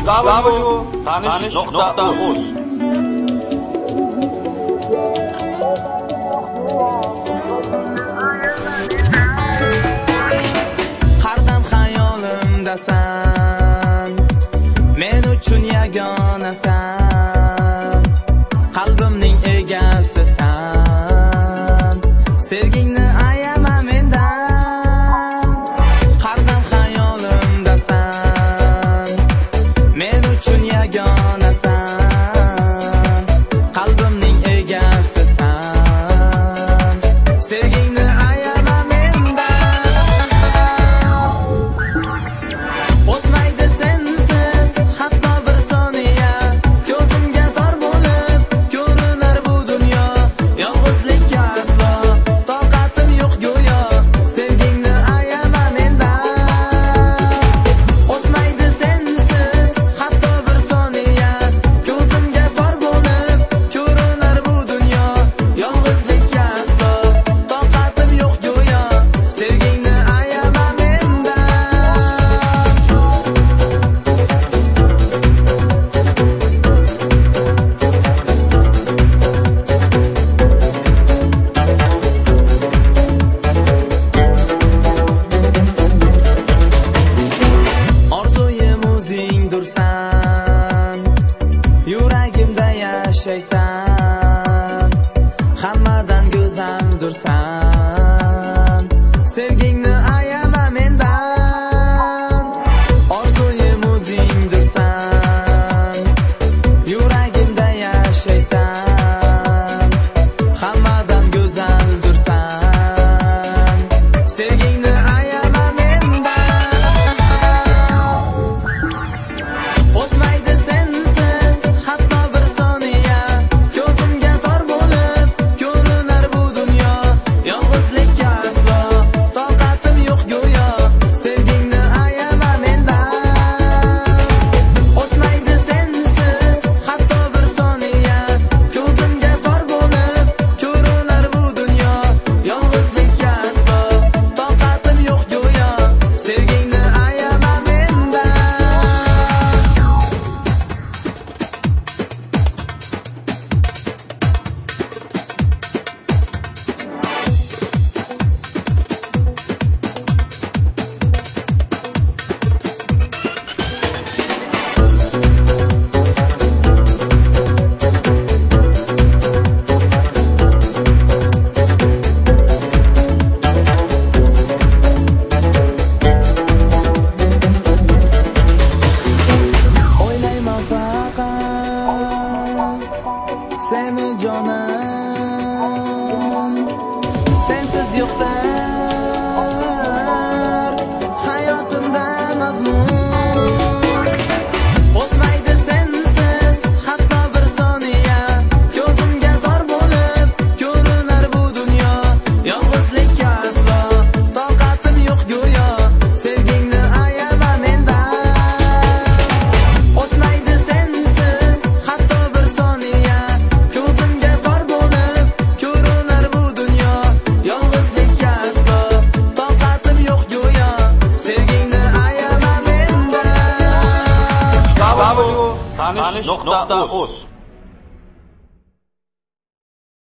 www.tanish.uz Hardam xayolimdasan, men uchun yagonasan, qalbimning egasisan, sevgingni ayama mendan. Hardam xayolimdasan, men uchun yagonasan, qalbimning egasisan, sevgingni ayama mendan. O'tmaydi sensiz hatto bir soniya, ko'zimga tor bo'lib ko'rinar bu dunyo. Yolg'izlikka aslo toqatim yo'q go'yo, sevgingni ayama mendan. O'tmaydi sensiz hatto bir soniya, ko'zimga tor bo'lib ko'rinar bu dunyo. Yolg'izlikka aslo toqatim yo'q go'yo, sevgingni ayama mendan. Orzuyim o'zingdursan, yuragimda yashaysan, hammadan go'zaldursan, sevgingni ayama mendan. Orzuyim o'zingdursan, yuragimda yashaysan, hammadan go'zaldursan, sevgingni ayama mendan. O'tmaydi sensiz hatto bir soniya, ko'zimga tor bo'lib ko'rinar bu dunyo. Yolg'izlikka aslo toqatim yo'q go'yo, sevgingni ayama mendan. O'tmaydi sensiz hatto bir soniya, ko'zimga tor bo'lib ko'rinar bu dunyo. Yolg'izlikka aslo toqatim yo'q go'yo, sevgingni ayama mendan. O'ylayman faqat seni jonim, sensiz yo'qdir hayotimda mazmun. O'tmaydi sensiz hatto bir soniya, ko'zimga tor bo'lib ko'rinar bu dunyo. Yolg'izlikka aslo toqatim yo'q go'yo, sevgingni ayama mendan. O'tmaydi sensiz hatto bir soniya, ko'zimga tor bo'lib ko'rinar bu dunyo. Yolg'izlikka aslo toqatim yo'q go'yo, sevgingni ayama mendan. www.tanish.uz